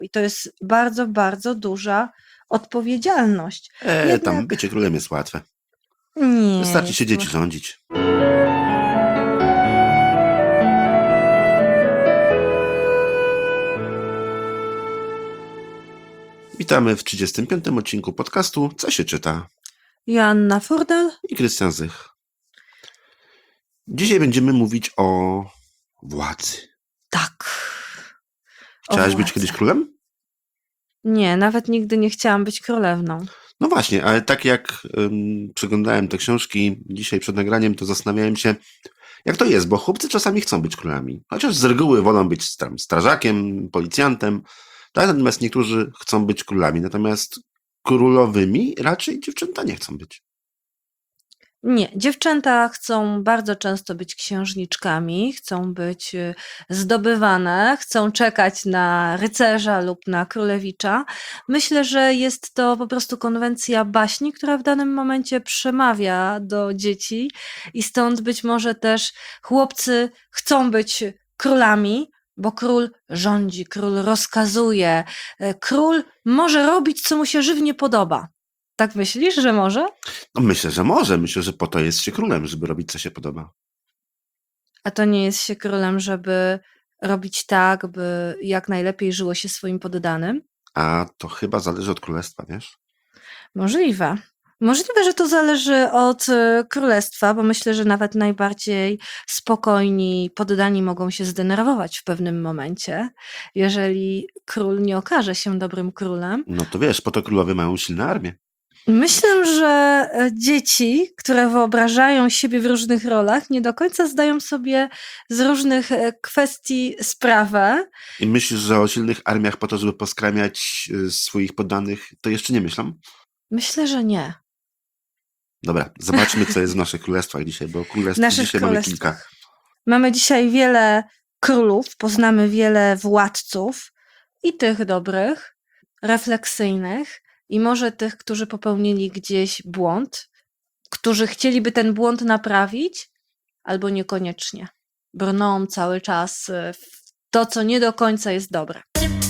I to jest bardzo, bardzo duża odpowiedzialność. Tam Jednak bycie królem jest łatwe. nie Wystarczy jest siedzieć i łatwe. rządzić. Witamy w 35. odcinku podcastu Co się czyta? Joanna Furdal. I Krystian Zych. Dzisiaj będziemy mówić o władzy. Tak. O Chciałaś być władzy. kiedyś królem? Nie, nawet nigdy nie chciałam być królewną. No właśnie, ale tak jak przeglądałem te książki dzisiaj przed nagraniem, to zastanawiałem się, jak to jest, bo chłopcy czasami chcą być królami. Chociaż z reguły wolą być tam strażakiem, policjantem, tak? Natomiast niektórzy chcą być królami. Natomiast królowymi raczej dziewczęta nie chcą być. Nie, dziewczęta chcą bardzo często być księżniczkami, chcą być zdobywane, chcą czekać na rycerza lub na królewicza. Myślę, że jest to po prostu konwencja baśni, która w danym momencie przemawia do dzieci i stąd być może też chłopcy chcą być królami, bo król rządzi, król rozkazuje, król może robić, co mu się żywnie podoba. Tak myślisz, że może? No myślę, że może. Myślę, że po to jest się królem, żeby robić, co się podoba. A to nie jest się królem, żeby robić tak, by jak najlepiej żyło się swoim poddanym? A to chyba zależy od królestwa, wiesz? Możliwe. Możliwe, że to zależy od królestwa, bo myślę, że nawet najbardziej spokojni poddani mogą się zdenerwować w pewnym momencie, jeżeli król nie okaże się dobrym królem. No to wiesz, po to królowie mają silne armię. Myślę, że dzieci, które wyobrażają siebie w różnych rolach, nie do końca zdają sobie z różnych kwestii sprawę. I myślisz, że o silnych armiach po to, żeby poskramiać swoich poddanych, to jeszcze nie myślą? Myślę, że nie. Dobra, zobaczmy, co jest w naszych królestwach dzisiaj, bo królestw Naszych dzisiaj mamy królestwach. kilka. Mamy dzisiaj wiele królów, poznamy wiele władców i tych dobrych, refleksyjnych i może tych, którzy popełnili gdzieś błąd, którzy chcieliby ten błąd naprawić, albo niekoniecznie. Brną cały czas w to, co nie do końca jest dobre.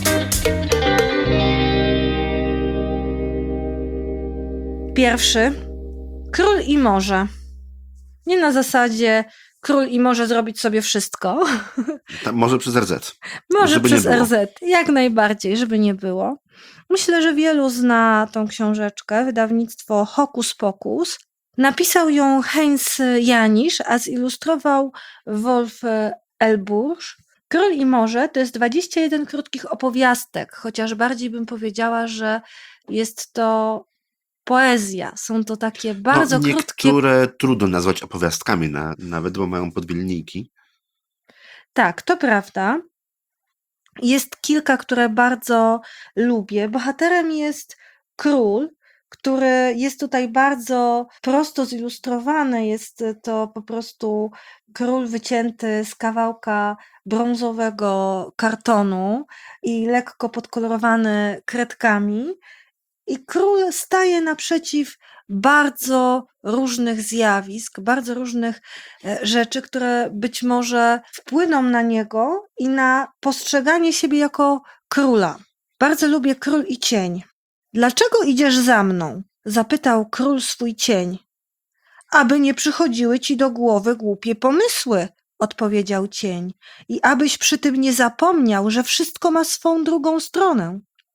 Pierwszy. Król i może. Nie na zasadzie król i może zrobić sobie wszystko. Może przez RZ. Może żeby przez nie było. RZ, jak najbardziej, żeby nie było. Myślę, że wielu zna tą książeczkę, wydawnictwo Hokus Pokus. Napisał ją Heinz Janisch, a zilustrował Wolf Elburz. Król i morze to jest 21 krótkich opowiastek, chociaż bardziej bym powiedziała, że jest to poezja. Są to takie bardzo krótkie. Niektóre trudno nazwać opowiastkami nawet, bo mają podwielinijki. Tak, to prawda. Jest kilka, które bardzo lubię. Bohaterem jest król, który jest tutaj bardzo prosto zilustrowany. Jest to po prostu król wycięty z kawałka brązowego kartonu i lekko podkolorowany kredkami. I król staje naprzeciw bardzo różnych zjawisk, bardzo różnych rzeczy, które być może wpłyną na niego i na postrzeganie siebie jako króla. Bardzo lubię Król i cień. Dlaczego idziesz za mną? Zapytał król swój cień. Aby nie przychodziły ci do głowy głupie pomysły, odpowiedział cień. I abyś przy tym nie zapomniał, że wszystko ma swą drugą stronę.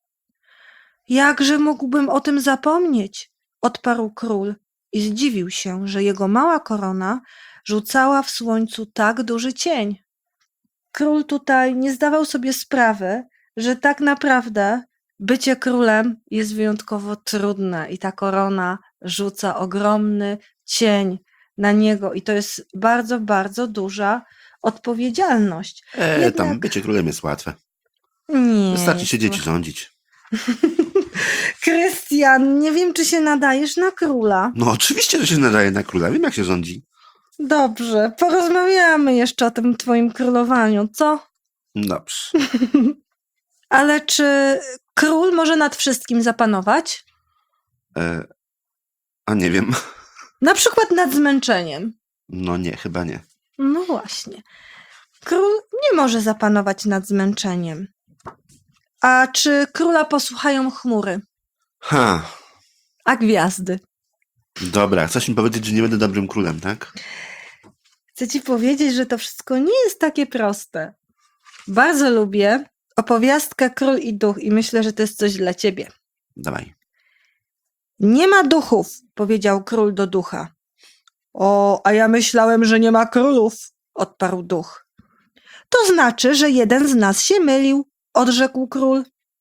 Jakże mógłbym o tym zapomnieć? Odparł król i zdziwił się, że jego mała korona rzucała w słońcu tak duży cień. Król tutaj nie zdawał sobie sprawy, że tak naprawdę bycie królem jest wyjątkowo trudne i ta korona rzuca ogromny cień na niego i to jest bardzo, bardzo duża odpowiedzialność. Tam bycie królem jest łatwe. Nie Wystarczy jest siedzieć i łatwe. rządzić. Krystian, nie wiem, czy się nadajesz na króla. No oczywiście, że się nadaje na króla. Wiem, jak się rządzi. Dobrze, porozmawiamy jeszcze o tym twoim królowaniu, co? Dobrze. Ale czy król może nad wszystkim zapanować? A nie wiem. Na przykład nad zmęczeniem. No nie, chyba nie. No właśnie. Król nie może zapanować nad zmęczeniem. A czy króla posłuchają chmury, Ha, a gwiazdy? dobra, chcesz mi powiedzieć, że nie będę dobrym królem, tak? Chcę ci powiedzieć, że to wszystko nie jest takie proste. Bardzo lubię opowiastkę Król i Duch i myślę, że to jest coś dla ciebie. Dawaj. Nie ma duchów, powiedział król do ducha. O, a ja myślałem, że nie ma królów, odparł duch. To znaczy, że jeden z nas się mylił, odrzekł król.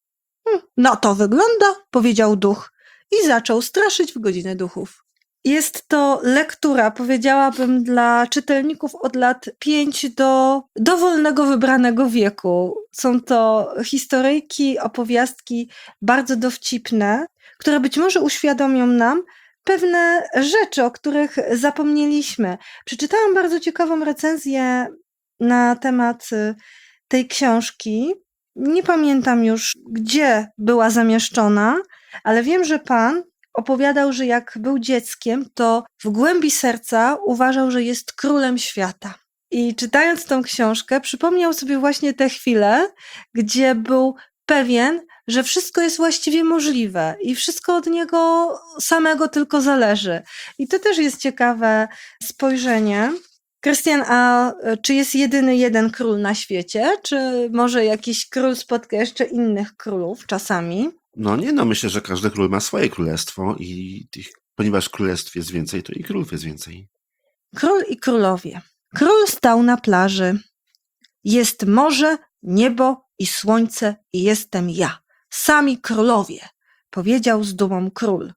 No to wygląda, powiedział duch i zaczął straszyć w godzinę duchów. Jest to lektura, powiedziałabym, dla czytelników od lat 5 do dowolnego wybranego wieku. Są to historyjki, opowiastki bardzo dowcipne, które być może uświadomią nam pewne rzeczy, o których zapomnieliśmy. Przeczytałam bardzo ciekawą recenzję na temat tej książki. Nie pamiętam już, gdzie była zamieszczona, ale wiem, że pan opowiadał, że jak był dzieckiem, to w głębi serca uważał, że jest królem świata. I czytając tą książkę, przypomniał sobie właśnie te chwile, gdzie był pewien, że wszystko jest właściwie możliwe i wszystko od niego samego tylko zależy. I to też jest ciekawe spojrzenie. Krystian, a czy jest jedyny jeden król na świecie? Czy może jakiś król spotka jeszcze innych królów czasami? No nie, no myślę, że każdy król ma swoje królestwo i ponieważ królestw jest więcej, to i królów jest więcej. Król i królowie. Król stał na plaży. Jest morze, niebo i słońce i jestem ja. Sami królowie, powiedział z dumą król.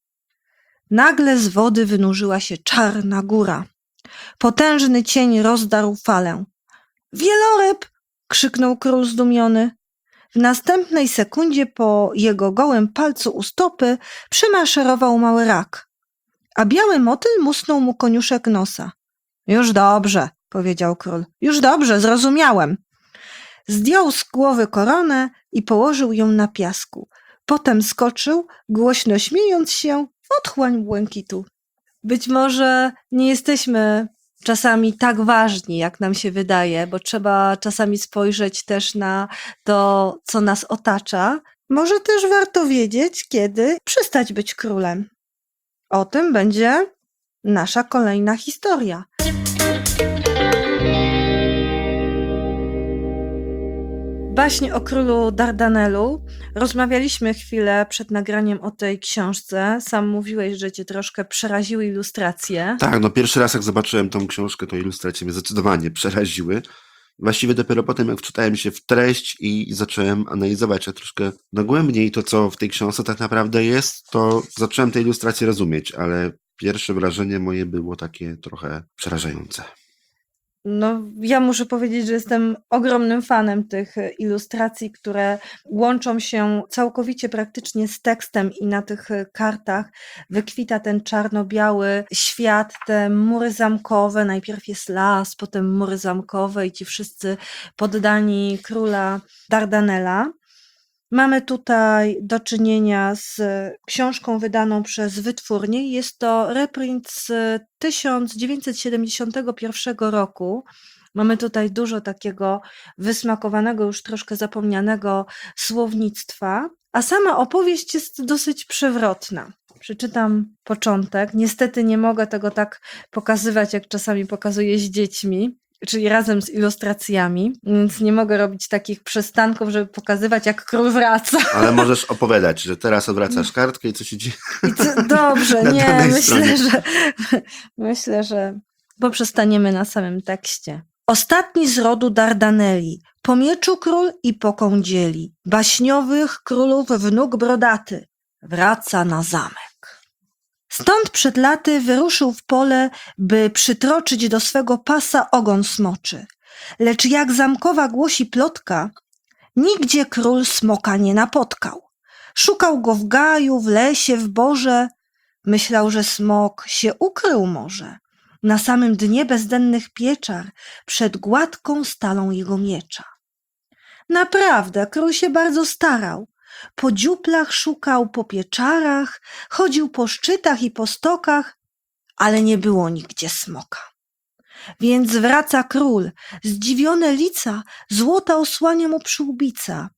Nagle z wody wynurzyła się czarna góra. Potężny cień rozdarł falę. Wieloryb! Krzyknął król zdumiony. W następnej sekundzie po jego gołym palcu u stopy przemaszerował mały rak, a biały motyl musnął mu koniuszek nosa. Już dobrze, powiedział król. Już dobrze, zrozumiałem. Zdjął z głowy koronę i położył ją na piasku. Potem skoczył, głośno śmiejąc się, w otchłań błękitu. Być może nie jesteśmy czasami tak ważni, jak nam się wydaje, bo trzeba czasami spojrzeć też na to, co nas otacza. Może też warto wiedzieć, kiedy przestać być królem. O tym będzie nasza kolejna historia. Baśń o królu Dardanelu. Rozmawialiśmy chwilę przed nagraniem o tej książce. Sam mówiłeś, że cię troszkę przeraziły ilustracje. Tak, no pierwszy raz jak zobaczyłem tą książkę, to ilustracje mnie zdecydowanie przeraziły. Właściwie dopiero potem, jak wczytałem się w treść i zacząłem analizować troszkę dogłębniej to, co w tej książce tak naprawdę jest, to zacząłem te ilustracje rozumieć, ale pierwsze wrażenie moje było takie trochę przerażające. No, ja muszę powiedzieć, że jestem ogromnym fanem tych ilustracji, które łączą się całkowicie praktycznie z tekstem i na tych kartach wykwita ten czarno-biały świat, te mury zamkowe, najpierw jest las, potem mury zamkowe i ci wszyscy poddani króla Dardanela. Mamy tutaj do czynienia z książką wydaną przez wytwórnię. Jest to reprint z 1971 roku. Mamy tutaj dużo takiego wysmakowanego, już troszkę zapomnianego słownictwa, a sama opowieść jest dosyć przewrotna. Przeczytam początek. Niestety nie mogę tego tak pokazywać, jak czasami pokazuję z dziećmi, czyli razem z ilustracjami, więc nie mogę robić takich przystanków, żeby pokazywać, jak król wraca. Ale możesz opowiadać, że teraz odwracasz kartkę i co się dzieje. Dobrze, Na nie, danej stronie. myślę, że poprzestaniemy na samym tekście. Ostatni z rodu Dardaneli, po mieczu król i po kądzieli, baśniowych królów wnuk brodaty, wraca na zamek. Stąd przed laty wyruszył w pole, by przytroczyć do swego pasa ogon smoczy. Lecz jak zamkowa głosi plotka, nigdzie król smoka nie napotkał. Szukał go w gaju, w lesie, w borze. Myślał, że smok się ukrył może. Na samym dnie bezdennych pieczar, przed gładką stalą jego miecza. Naprawdę, król się bardzo starał. Po dziuplach szukał, po pieczarach, chodził po szczytach i po stokach, ale nie było nigdzie smoka. Więc wraca król, zdziwione lica, złota osłania mu przyłbica,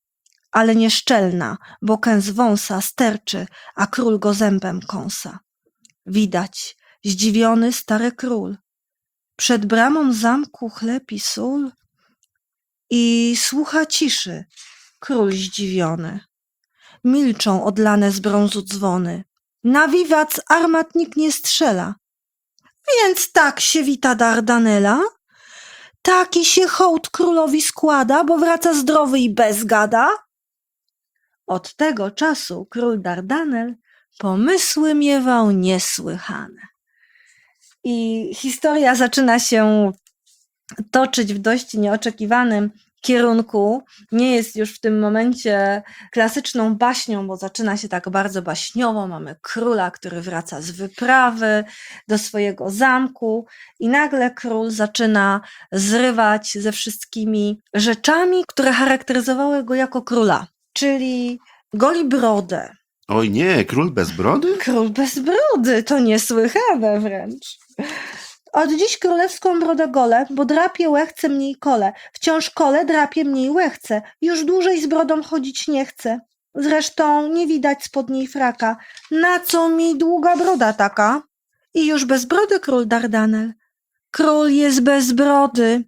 ale nieszczelna, bo kęs wąsa sterczy, a król go zębem kąsa. Widać, zdziwiony stary król. Przed bramą zamku chleb i sól i słucha ciszy, król zdziwiony. Milczą odlane z brązu dzwony. Na wiwac armat nikt nie strzela. Więc tak się wita Dardanela? Taki się hołd królowi składa, bo wraca zdrowy i bez gada? Od tego czasu król Dardanel pomysły miewał niesłychane. I historia zaczyna się toczyć w dość nieoczekiwanym kierunku. Nie jest już w tym momencie klasyczną baśnią, bo zaczyna się tak bardzo baśniowo. Mamy króla, który wraca z wyprawy do swojego zamku i nagle król zaczyna zrywać ze wszystkimi rzeczami, które charakteryzowały go jako króla. Czyli goli brodę. Oj nie, król bez brody? Król bez brody, to niesłychane wręcz. Od dziś królewską brodę golę, bo drapie łechce mniej kole. Wciąż kole drapie mniej łechce. Już dłużej z brodą chodzić nie chcę. Zresztą nie widać spod niej fraka. Na co mi długa broda taka? I już bez brody król Dardanel. Król jest bez brody.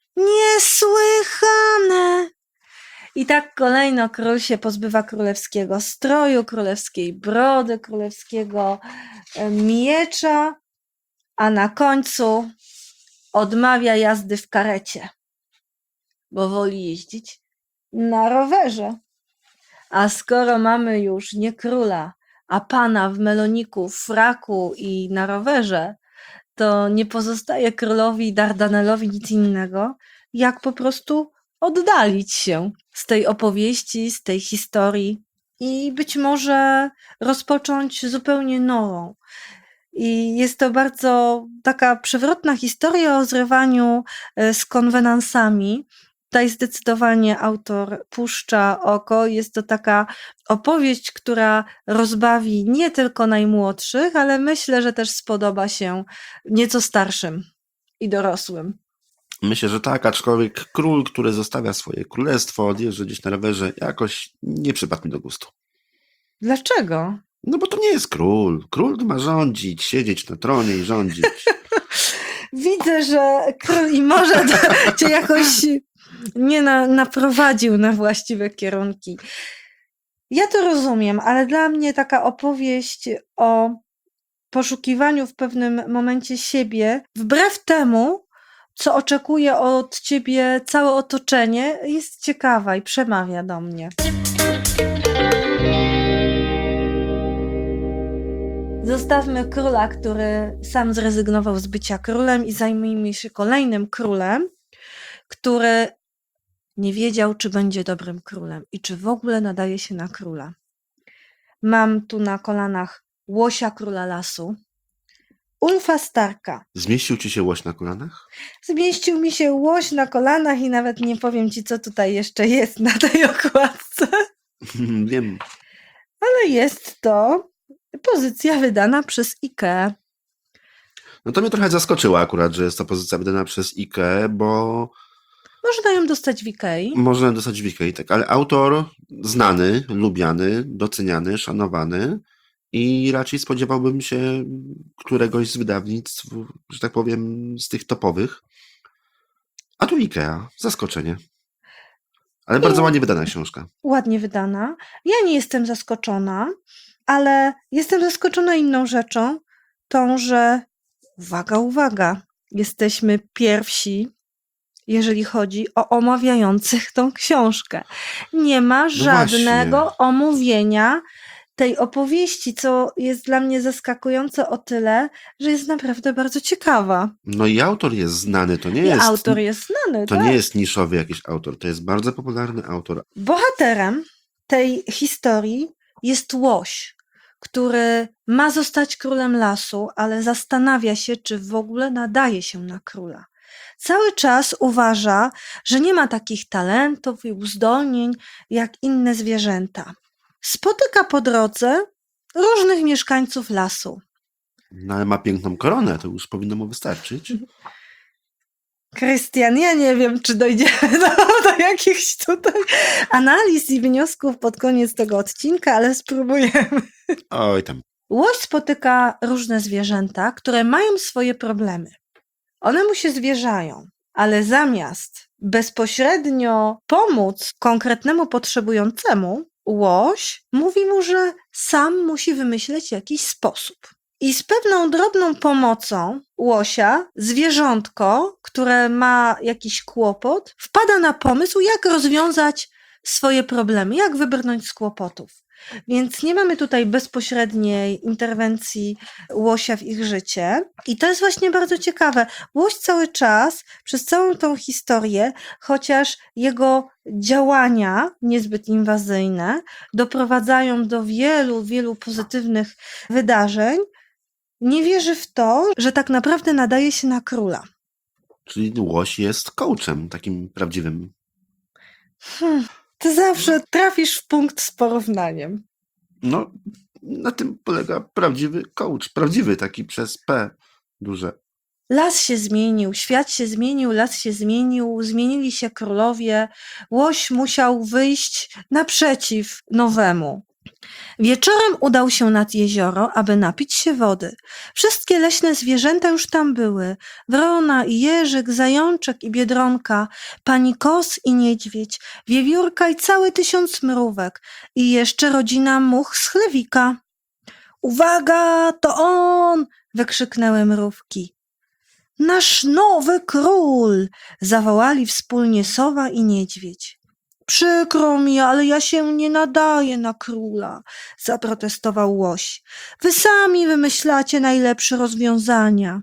Niesłychane! I tak kolejno król się pozbywa królewskiego stroju, królewskiej brody, królewskiego miecza, a na końcu odmawia jazdy w karecie, bo woli jeździć na rowerze. A skoro mamy już nie króla, a pana w meloniku, w fraku i na rowerze, to nie pozostaje królowi Dardanelowi nic innego, jak po prostu oddalić się z tej opowieści, z tej historii i być może rozpocząć zupełnie nową. I jest to bardzo taka przewrotna historia o zrywaniu z konwenansami. Tutaj zdecydowanie autor puszcza oko. Jest to taka opowieść, która rozbawi nie tylko najmłodszych, ale myślę, że też spodoba się nieco starszym i dorosłym. Myślę, że tak, aczkolwiek król, który zostawia swoje królestwo, odjeżdża gdzieś na rowerze, jakoś nie przypadł mi do gustu. Dlaczego? No bo to nie jest król. Król ma rządzić, siedzieć na tronie i rządzić. Widzę, że król i może cię jakoś nie naprowadził na właściwe kierunki. Ja to rozumiem, ale dla mnie taka opowieść o poszukiwaniu w pewnym momencie siebie, wbrew temu, co oczekuje od ciebie całe otoczenie, jest ciekawa i przemawia do mnie. Zostawmy króla, który sam zrezygnował z bycia królem i zajmijmy się kolejnym królem, który nie wiedział, czy będzie dobrym królem i czy w ogóle nadaje się na króla. Mam tu na kolanach łosia króla lasu, Ulfa Starka. Zmieścił ci się łoś na kolanach? Zmieścił mi się łoś na kolanach i nawet nie powiem ci, co tutaj jeszcze jest na tej okładce, Wiem. ale jest to pozycja wydana przez IKEA. No to mnie trochę zaskoczyło akurat, że jest to pozycja wydana przez IKEA, bo Można ją dostać w IKEA. można dostać w IKEA, tak, ale autor znany, lubiany, doceniany, szanowany i raczej spodziewałbym się któregoś z wydawnictw, że tak powiem, z tych topowych. A tu IKEA, zaskoczenie. Ale bardzo ładnie wydana książka. Ładnie wydana. Ja nie jestem zaskoczona, ale jestem zaskoczona inną rzeczą, tą, że uwaga, jesteśmy pierwsi, jeżeli chodzi o omawiających tą książkę. Nie ma żadnego właśnie. omówienia tej opowieści, co jest dla mnie zaskakujące o tyle, że jest naprawdę bardzo ciekawa. No i autor jest znany, to nie I jest... autor jest znany, To tak? nie jest niszowy jakiś autor, to jest bardzo popularny autor. Bohaterem tej historii jest łoś, który ma zostać królem lasu, ale zastanawia się, czy w ogóle nadaje się na króla. Cały czas uważa, że nie ma takich talentów i uzdolnień jak inne zwierzęta. Spotyka po drodze różnych mieszkańców lasu. No ale ma piękną koronę, to już powinno mu wystarczyć. Krystian, ja nie wiem, czy dojdziemy do jakichś tutaj analiz i wniosków pod koniec tego odcinka, ale spróbujemy. Oj tam. Łoś spotyka różne zwierzęta, które mają swoje problemy. One mu się zwierzają, ale zamiast bezpośrednio pomóc konkretnemu potrzebującemu, łoś mówi mu, że sam musi wymyśleć jakiś sposób. I z pewną drobną pomocą łosia, zwierzątko, które ma jakiś kłopot, wpada na pomysł, jak rozwiązać swoje problemy, jak wybrnąć z kłopotów. Więc nie mamy tutaj bezpośredniej interwencji łosia w ich życie. I to jest właśnie bardzo ciekawe. Łoś cały czas, przez całą tą historię, chociaż jego działania niezbyt inwazyjne doprowadzają do wielu, wielu pozytywnych wydarzeń, nie wierzy w to, że tak naprawdę nadaje się na króla. Czyli łoś jest coachem takim prawdziwym. Ty zawsze trafisz w punkt z porównaniem. No, na tym polega prawdziwy coach. Prawdziwy, taki przez P duże. Las się zmienił, świat się zmienił, las się zmienił, zmienili się królowie. Łoś musiał wyjść naprzeciw nowemu. Wieczorem udał się nad jezioro, aby napić się wody. Wszystkie leśne zwierzęta już tam były. Wrona i jeżyk, zajączek i biedronka, pani kos i niedźwiedź, wiewiórka i cały 1000 mrówek i jeszcze rodzina much z chlewika. Uwaga, to on! Wykrzyknęły mrówki. Nasz nowy król! Zawołali wspólnie sowa i niedźwiedź. Przykro mi, ale ja się nie nadaję na króla, zaprotestował łoś. Wy sami wymyślacie najlepsze rozwiązania.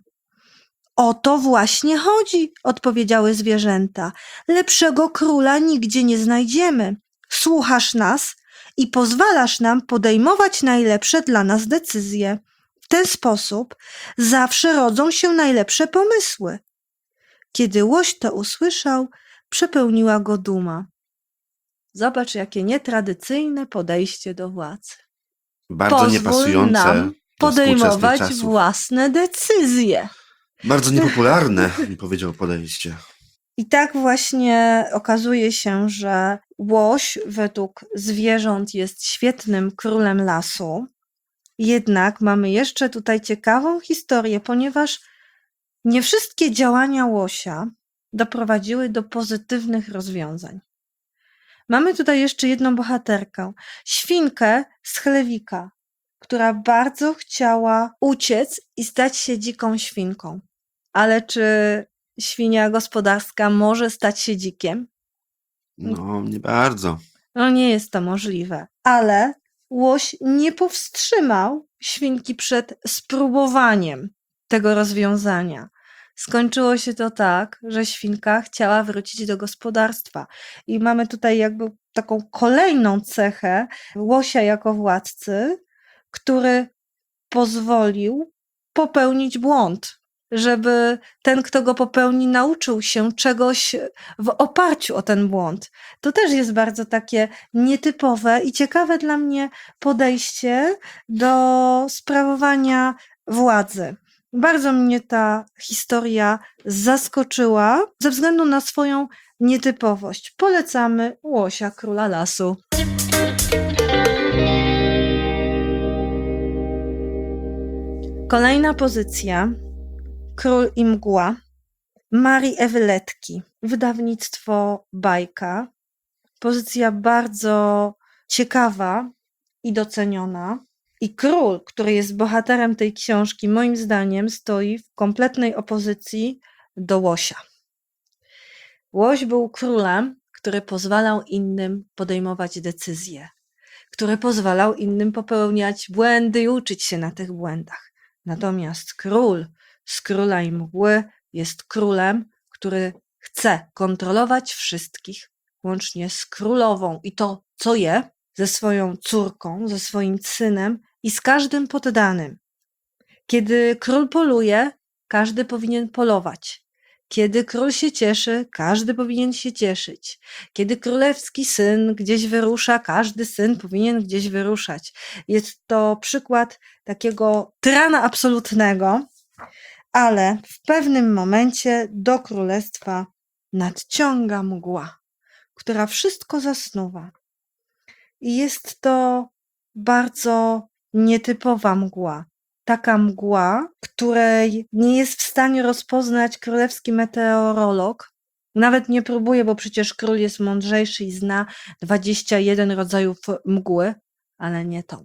O to właśnie chodzi, odpowiedziały zwierzęta. Lepszego króla nigdzie nie znajdziemy. Słuchasz nas i pozwalasz nam podejmować najlepsze dla nas decyzje. W ten sposób zawsze rodzą się najlepsze pomysły. Kiedy łoś to usłyszał, przepełniła go duma. Zobacz, jakie nietradycyjne podejście do władzy. Bardzo Pozwól niepasujące nam do podejmować współczesnych czasów. własne decyzje. Bardzo niepopularne, bym powiedział, podejście. I tak właśnie okazuje się, że łoś według zwierząt jest świetnym królem lasu. Jednak mamy jeszcze tutaj ciekawą historię, ponieważ nie wszystkie działania łosia doprowadziły do pozytywnych rozwiązań. Mamy tutaj jeszcze jedną bohaterkę, świnkę z chlewika, która bardzo chciała uciec i stać się dziką świnką. Ale czy świnia gospodarska może stać się dzikiem? No, nie bardzo. No nie jest to możliwe. Ale łoś nie powstrzymał świnki przed spróbowaniem tego rozwiązania. Skończyło się to tak, że świnka chciała wrócić do gospodarstwa. I mamy tutaj jakby taką kolejną cechę łosia jako władcy, który pozwolił popełnić błąd, żeby ten, kto go popełni, nauczył się czegoś w oparciu o ten błąd. To też jest bardzo takie nietypowe i ciekawe dla mnie podejście do sprawowania władzy. Bardzo mnie ta historia zaskoczyła ze względu na swoją nietypowość. Polecamy Łosia Króla Lasu. Kolejna pozycja. Król i mgła. Marii Ewy Letki. Wydawnictwo Bajka. Pozycja bardzo ciekawa i doceniona. I król, który jest bohaterem tej książki, moim zdaniem stoi w kompletnej opozycji do łosia. Łoś był królem, który pozwalał innym podejmować decyzje, który pozwalał innym popełniać błędy i uczyć się na tych błędach. Natomiast król z Króla i Mgły jest królem, który chce kontrolować wszystkich, łącznie z królową i to, co je, ze swoją córką, ze swoim synem i z każdym poddanym. Kiedy król poluje, każdy powinien polować. Kiedy król się cieszy, każdy powinien się cieszyć. Kiedy królewski syn gdzieś wyrusza, każdy syn powinien gdzieś wyruszać. Jest to przykład takiego tyrana absolutnego, ale w pewnym momencie do królestwa nadciąga mgła, która wszystko zasnuwa. I jest to bardzo nietypowa mgła. Taka mgła, której nie jest w stanie rozpoznać królewski meteorolog. Nawet nie próbuje, bo przecież król jest mądrzejszy i zna 21 rodzajów mgły, ale nie tą.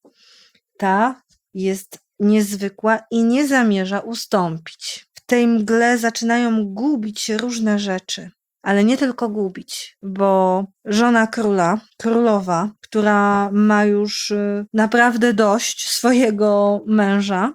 Ta jest niezwykła i nie zamierza ustąpić. W tej mgle zaczynają gubić się różne rzeczy. Ale nie tylko gubić, bo żona króla, królowa, która ma już naprawdę dość swojego męża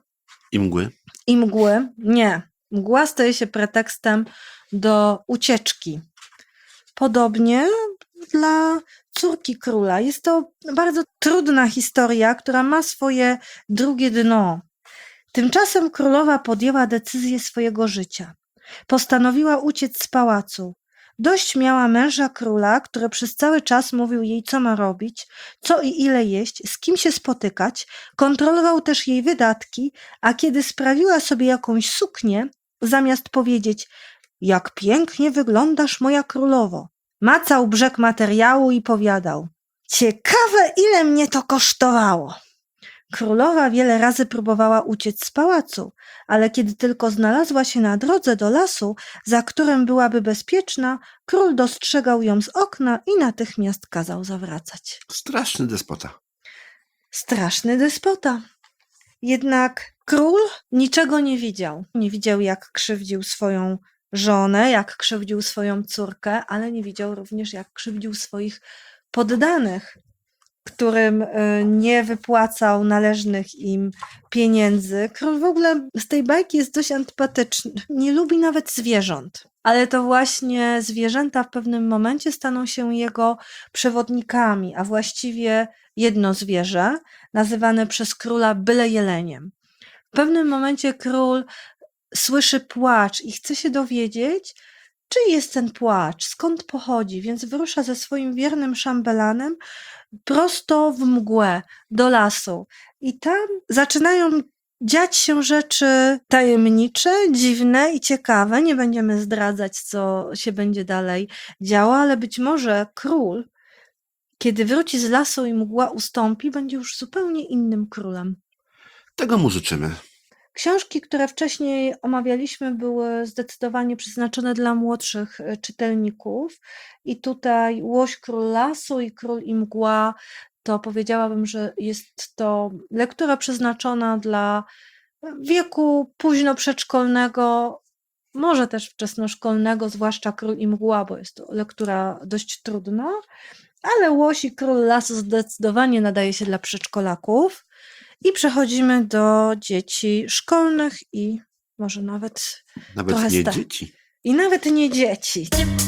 I mgły, nie. Mgła staje się pretekstem do ucieczki. Podobnie dla córki króla. Jest to bardzo trudna historia, która ma swoje drugie dno. Tymczasem królowa podjęła decyzję swojego życia. Postanowiła uciec z pałacu. Dość miała męża króla, który przez cały czas mówił jej, co ma robić, co i ile jeść, z kim się spotykać, kontrolował też jej wydatki, a kiedy sprawiła sobie jakąś suknię, zamiast powiedzieć, jak pięknie wyglądasz, moja królowo, macał brzeg materiału i powiadał, ciekawe, ile mnie to kosztowało. Królowa wiele razy próbowała uciec z pałacu, ale kiedy tylko znalazła się na drodze do lasu, za którym byłaby bezpieczna, król dostrzegał ją z okna i natychmiast kazał zawracać. straszny despota. Straszny despota. Jednak król niczego nie widział. Nie widział, jak krzywdził swoją żonę, jak krzywdził swoją córkę, ale nie widział również, jak krzywdził swoich poddanych, którym nie wypłacał należnych im pieniędzy. Król w ogóle z tej bajki jest dość antypatyczny. Nie lubi nawet zwierząt. Ale to właśnie zwierzęta w pewnym momencie staną się jego przewodnikami, a właściwie jedno zwierzę, nazywane przez króla byle jeleniem. W pewnym momencie król słyszy płacz i chce się dowiedzieć, czyj jest ten płacz, skąd pochodzi, więc wyrusza ze swoim wiernym szambelanem prosto w mgłę, do lasu. I tam zaczynają dziać się rzeczy tajemnicze, dziwne i ciekawe. Nie będziemy zdradzać, co się będzie dalej działo, ale być może król, kiedy wróci z lasu i mgła ustąpi, będzie już zupełnie innym królem. Tego mu życzymy. Książki, które wcześniej omawialiśmy, były zdecydowanie przeznaczone dla młodszych czytelników i tutaj Łoś, Król Lasu i Król i Mgła, to powiedziałabym, że jest to lektura przeznaczona dla wieku późno przedszkolnego, może też wczesnoszkolnego, zwłaszcza Król i Mgła, bo jest to lektura dość trudna, ale Łoś i Król Lasu zdecydowanie nadaje się dla przedszkolaków. I przechodzimy do dzieci szkolnych i może nawet trochę Nawet nie dzieci. I nawet nie dzieci.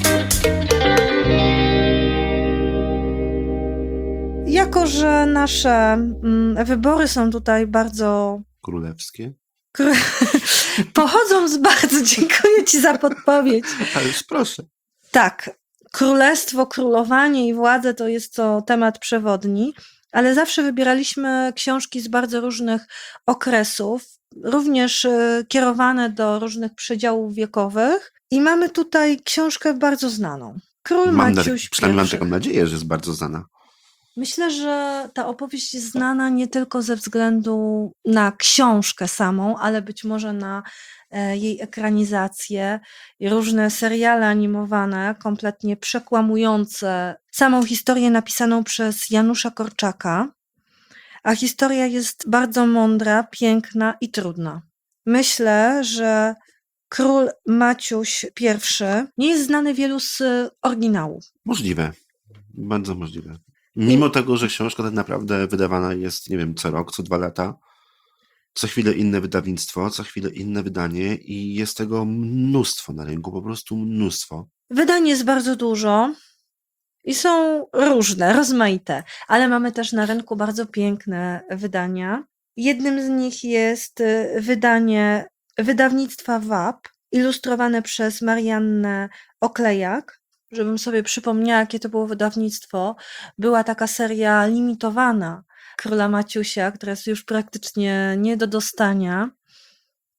Jako że nasze wybory są tutaj bardzo Królewskie. pochodzą z bardzo, dziękuję Ci za podpowiedź. Ależ proszę. Tak, królestwo, królowanie i władze to jest to temat przewodni, ale zawsze wybieraliśmy książki z bardzo różnych okresów, również kierowane do różnych przedziałów wiekowych i mamy tutaj książkę bardzo znaną. Król Maciuś Przynajmniej mam I. taką nadzieję, że jest bardzo znana. Myślę, że ta opowieść jest znana nie tylko ze względu na książkę samą, ale być może na jej ekranizację i różne seriale animowane, kompletnie przekłamujące samą historię napisaną przez Janusza Korczaka. A historia jest bardzo mądra, piękna i trudna. Myślę, że Król Maciuś I nie jest znany wielu z oryginału. Możliwe. Bardzo możliwe. Mimo tego, że książka tak naprawdę wydawana jest, nie wiem, co rok, co 2 lata, co chwilę inne wydawnictwo, co chwilę inne wydanie i jest tego mnóstwo na rynku, po prostu mnóstwo. Wydań jest bardzo dużo i są różne, rozmaite, ale mamy też na rynku bardzo piękne wydania. Jednym z nich jest wydanie wydawnictwa WAP, ilustrowane przez Mariannę Oklejak. Żebym sobie przypomniała, jakie to było wydawnictwo, była taka seria limitowana Króla Maciusia, która jest już praktycznie nie do dostania.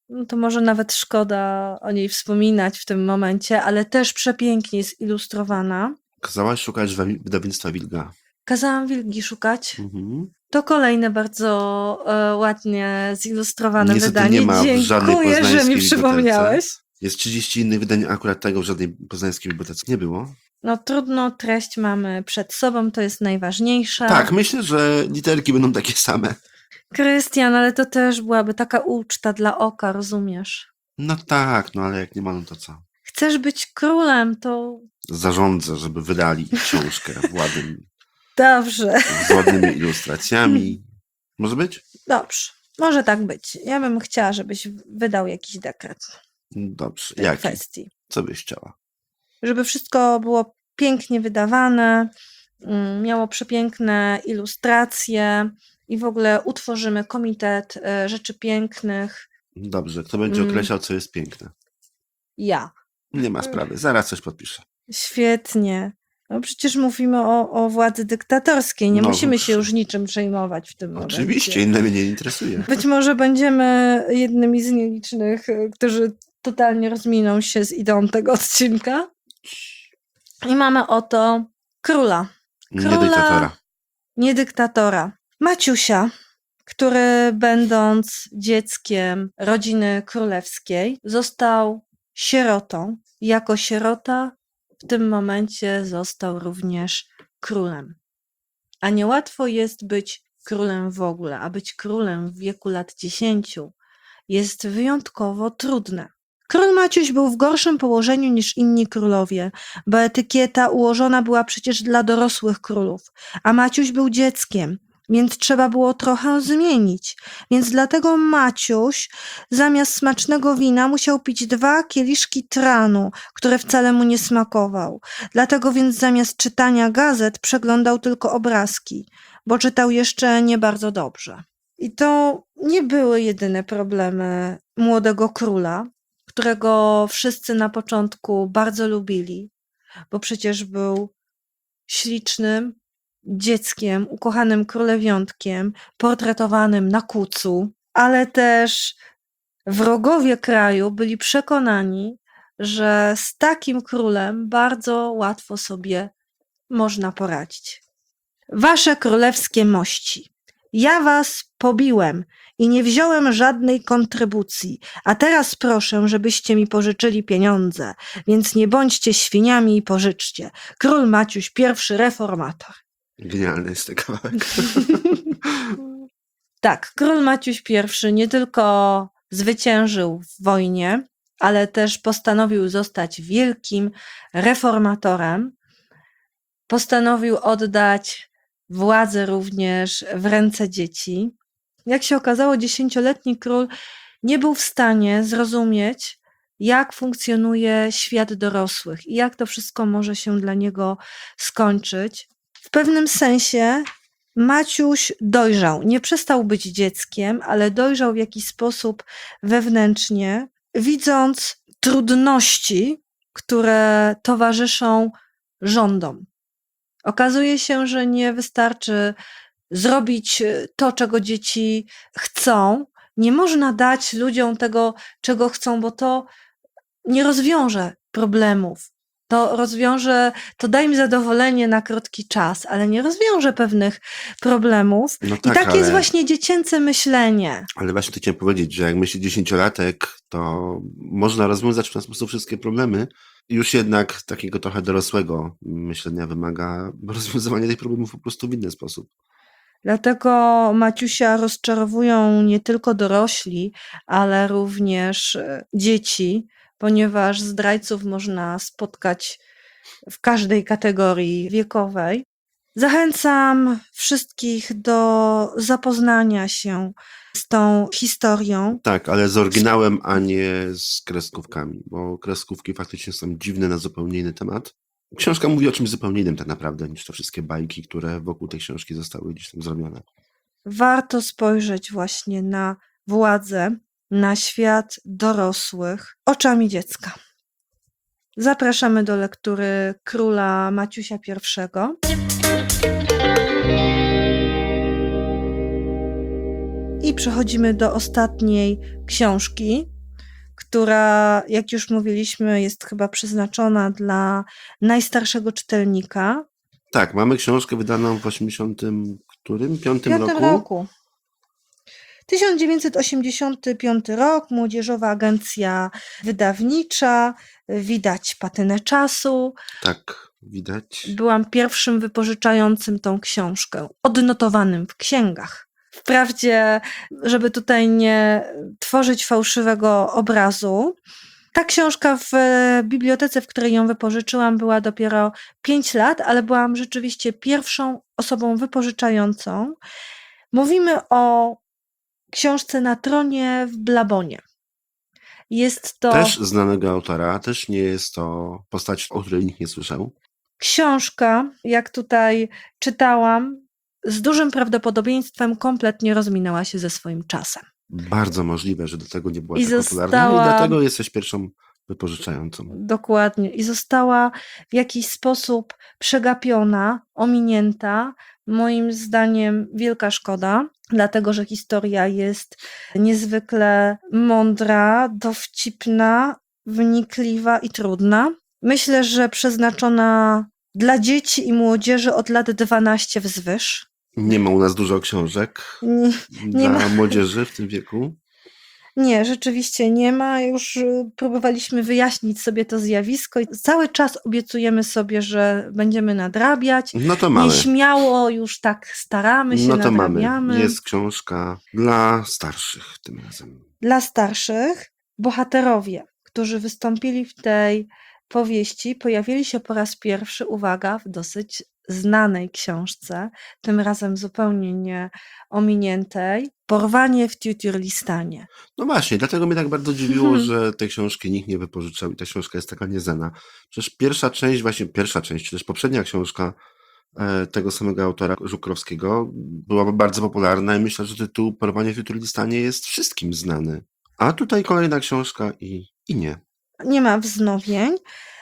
No to może nawet szkoda o niej wspominać w tym momencie, ale też przepięknie zilustrowana. Kazałaś szukać wydawnictwa Wilga. Kazałam Wilgi szukać. Mhm. To kolejne bardzo ładnie zilustrowane Niestety wydanie. nie ma w żadnej Dziękuję, że mi poznańskiej przypomniałeś. Jest 30 innych wydań, akurat tego w żadnej poznańskiej bibliotece nie było. No trudno, treść mamy przed sobą, to jest najważniejsze. Tak, myślę, że literki będą takie same. Krystian, ale to też byłaby taka uczta dla oka, rozumiesz? No tak, no ale jak nie ma, no to co? Chcesz być królem, to Zarządzę, żeby wydali książkę dobrze. z ładnymi ilustracjami. Może być? Dobrze, może tak być. Ja bym chciała, żebyś wydał jakiś dekret Dobrze. w tej Jaki? kwestii. Co byś chciała? Żeby wszystko było pięknie wydawane, miało przepiękne ilustracje i w ogóle utworzymy komitet rzeczy pięknych. Dobrze. Kto będzie określał, co jest piękne? Ja. Nie ma sprawy. Zaraz coś podpiszę. Świetnie. No przecież mówimy o władzy dyktatorskiej. Nie No, musimy się już niczym przejmować w tym momencie. Oczywiście, inne mnie nie interesuje. Być może będziemy jednymi z nielicznych, którzy totalnie rozminą się z ideą tego odcinka. I mamy oto króla. Nie dyktatora. Nie dyktatora. Maciusia, który będąc dzieckiem rodziny królewskiej, został sierotą. Jako sierota w tym momencie został również królem. A niełatwo jest być królem w ogóle, a być królem w wieku lat 10 jest wyjątkowo trudne. Król Maciuś był w gorszym położeniu niż inni królowie, bo etykieta ułożona była przecież dla dorosłych królów, a Maciuś był dzieckiem, więc trzeba było trochę zmienić. Więc dlatego Maciuś zamiast smacznego wina musiał pić 2 kieliszki tranu, które wcale mu nie smakował. Dlatego więc zamiast czytania gazet przeglądał tylko obrazki, bo czytał jeszcze nie bardzo dobrze. I to nie były jedyne problemy młodego króla, którego wszyscy na początku bardzo lubili, bo przecież był ślicznym dzieckiem, ukochanym królewiątkiem, portretowanym na kucu, ale też wrogowie kraju byli przekonani, że z takim królem bardzo łatwo sobie można poradzić. Wasze królewskie mości, ja was pobiłem i nie wziąłem żadnej kontrybucji, a teraz proszę, żebyście mi pożyczyli pieniądze, więc nie bądźcie świniami i pożyczcie. Król Maciuś I reformator. Genialny jest ten kawałek. Tak, król Maciuś I nie tylko zwyciężył w wojnie, ale też postanowił zostać wielkim reformatorem. Postanowił oddać władzę również w ręce dzieci. Jak się okazało, 10-letni król nie był w stanie zrozumieć, jak funkcjonuje świat dorosłych i jak to wszystko może się dla niego skończyć. W pewnym sensie Maciuś dojrzał. Nie przestał być dzieckiem, ale dojrzał w jakiś sposób wewnętrznie, widząc trudności, które towarzyszą rządom. Okazuje się, że nie wystarczy zrobić to, czego dzieci chcą. Nie można dać ludziom tego, czego chcą, bo to nie rozwiąże problemów. To da im zadowolenie na krótki czas, ale nie rozwiąże pewnych problemów. No I tak, takie jest ale- właśnie dziecięce myślenie. Ale właśnie to chciałem powiedzieć, że jak myśli 10-latek, to można rozwiązać w ten sposób wszystkie problemy. Już jednak takiego trochę dorosłego myślenia wymaga rozwiązywania tych problemów po prostu w inny sposób. Dlatego Maciusia rozczarowują nie tylko dorośli, ale również dzieci, ponieważ zdrajców można spotkać w każdej kategorii wiekowej. Zachęcam wszystkich do zapoznania się z tą historią. Tak, ale z oryginałem, a nie z kreskówkami, bo kreskówki faktycznie są dziwne na zupełnie inny temat. Książka mówi o czymś zupełnie innym tak naprawdę, niż te wszystkie bajki, które wokół tej książki zostały gdzieś tam zrobione. Warto spojrzeć właśnie na władzę, na świat dorosłych oczami dziecka. Zapraszamy do lektury Króla Maciusia I. I przechodzimy do ostatniej książki, która, jak już mówiliśmy, jest chyba przeznaczona dla najstarszego czytelnika. Tak, mamy książkę wydaną w 85 roku. roku. 1985 rok, Młodzieżowa Agencja Wydawnicza, widać patynę czasu. Tak, widać. Byłam pierwszym wypożyczającym tą książkę, odnotowanym w księgach. Wprawdzie, żeby tutaj nie tworzyć fałszywego obrazu, ta książka w bibliotece, w której ją wypożyczyłam, była dopiero 5 lat, ale byłam rzeczywiście pierwszą osobą wypożyczającą. Mówimy o książce Na tronie w Blabonie. Jest to Też znanego autora, też nie jest to postać, o której nikt nie słyszał. książka, jak tutaj czytałam, z dużym prawdopodobieństwem kompletnie rozminęła się ze swoim czasem. Bardzo możliwe, że do tego nie była I tak popularna i została- dlatego jesteś pierwszą wypożyczającą. Dokładnie. I została w jakiś sposób przegapiona, ominięta. Moim zdaniem wielka szkoda, dlatego że historia jest niezwykle mądra, dowcipna, wnikliwa i trudna. Myślę, że przeznaczona dla dzieci i młodzieży od lat 12 wzwyż. Nie ma u nas dużo książek Nie dla ma. młodzieży w tym wieku. Nie, rzeczywiście nie ma. Już próbowaliśmy wyjaśnić sobie to zjawisko i cały czas obiecujemy sobie, że będziemy nadrabiać. No to mamy. Nieśmiało już tak staramy się, No to nadrabiamy. mamy. Jest książka dla starszych tym razem. Dla starszych bohaterowie, którzy wystąpili w tej powieści, pojawili się po raz pierwszy, uwaga, w dosyć znanej książce, tym razem zupełnie nie ominiętej, Porwanie w Tiutirlistanie. No właśnie, dlatego mnie tak bardzo dziwiło, że tej książki nikt nie wypożyczał i ta książka jest taka nieznana. Przecież pierwsza część, czy też poprzednia książka tego samego autora, Żukrowskiego, była bardzo popularna i myślę, że tytuł Porwanie w Tiutirlistanie jest wszystkim znany. A tutaj kolejna książka i nie. Nie ma wznowień,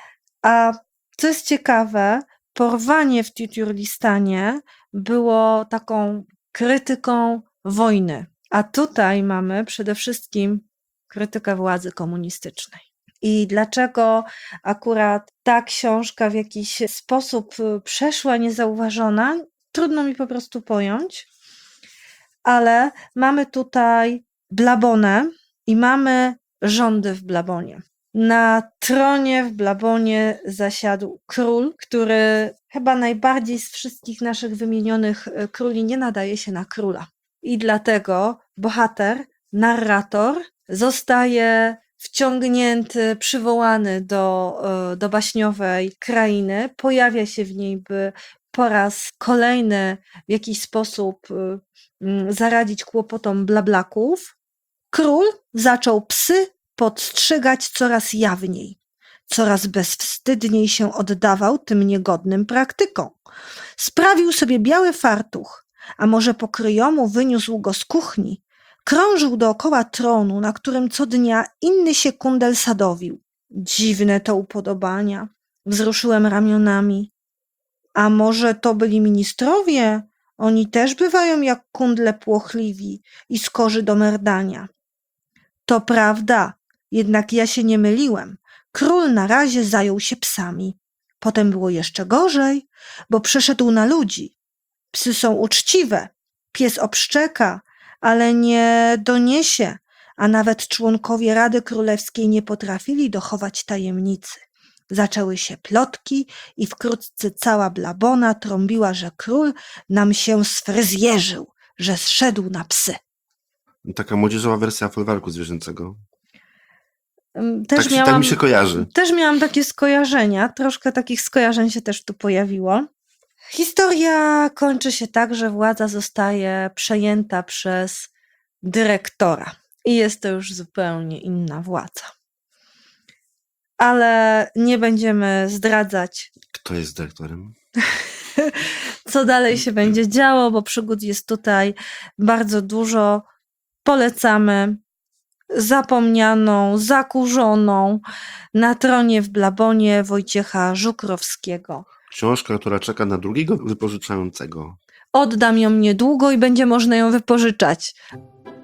a co jest ciekawe, Porwanie w Tiutirlistanie było taką krytyką wojny, a tutaj mamy przede wszystkim krytykę władzy komunistycznej. I dlaczego akurat ta książka w jakiś sposób przeszła niezauważona, trudno mi po prostu pojąć, ale mamy tutaj Blabonę i mamy rządy w Blabonie. Na tronie w Blabonie zasiadł król, który chyba najbardziej z wszystkich naszych wymienionych króli nie nadaje się na króla. I dlatego bohater, narrator zostaje wciągnięty, przywołany do baśniowej krainy, pojawia się w niej, by po raz kolejny w jakiś sposób zaradzić kłopotom blablaków. Król zaczął psy podstrzegać coraz jawniej, coraz bezwstydniej się oddawał tym niegodnym praktykom. Sprawił sobie biały fartuch, a może pokryjomu wyniósł go z kuchni, krążył dookoła tronu, na którym co dnia inny się kundel sadowił. Dziwne to upodobania, wzruszyłem ramionami. A może to byli ministrowie? Oni też bywają jak kundle płochliwi i skorzy do merdania. To prawda, jednak ja się nie myliłem. Król na razie zajął się psami. Potem było jeszcze gorzej, bo przeszedł na ludzi. Psy są uczciwe, pies obszczeka, ale nie doniesie, a nawet członkowie Rady Królewskiej nie potrafili dochować tajemnicy. Zaczęły się plotki i wkrótce cała Blabona trąbiła, że król nam się sfryzjerzył, że zszedł na psy. Taka młodzieżowa wersja folwarku zwierzęcego. Też Tak mi się kojarzy. Też miałam takie skojarzenia, troszkę takich skojarzeń się też tu pojawiło. Historia kończy się tak, że władza zostaje przejęta przez dyrektora i jest to już zupełnie inna władza. Ale nie będziemy zdradzać, Kto jest dyrektorem? co dalej się będzie działo, bo przygód jest tutaj bardzo dużo. Polecamy zapomnianą, zakurzoną Na tronie w Blabonie Wojciecha Żukrowskiego. Książka, która czeka na drugiego wypożyczającego. Oddam ją niedługo i będzie można ją wypożyczać.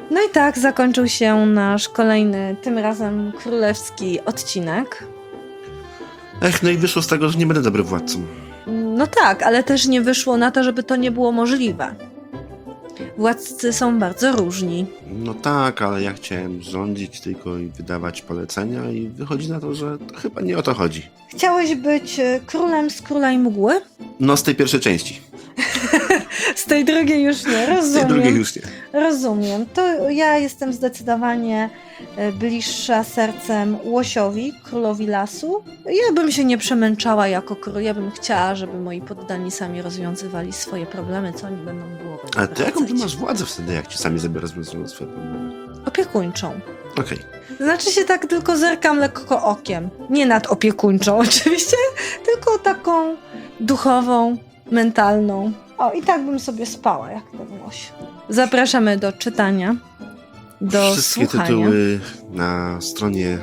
No i tak zakończył się nasz kolejny, tym razem królewski odcinek. No i wyszło z tego, że nie będę dobrym władcą. No tak, ale też nie wyszło na to, żeby to nie było możliwe. Władcy są bardzo różni. No tak, ale ja chciałem rządzić tylko i wydawać polecenia i wychodzi na to, że to chyba nie o to chodzi. Chciałeś być królem z Króla i Mgły? No z tej pierwszej części. Z tej drugiej już nie, Z tej rozumiem. drugiej już nie. Rozumiem. To ja jestem zdecydowanie bliższa sercem Łosiowi, królowi lasu. Ja bym się nie przemęczała jako król. Ja bym chciała, żeby moi poddani sami rozwiązywali swoje problemy, co oni będą było. Ale ty jaką ty masz władzę wtedy, jak ci sami sobie rozwiązują swoje problemy? Opiekuńczą. Okej. Znaczy się tak tylko zerkam lekko okiem. Nie nadopiekuńczą oczywiście, tylko taką duchową, mentalną. O, i tak bym sobie spała, jak ten łoś. Zapraszamy do czytania, do Wszystkie słuchania. tytuły na stronie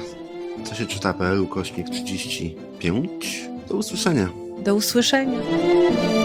cosieczyta.pl/35. Do usłyszenia. Do usłyszenia.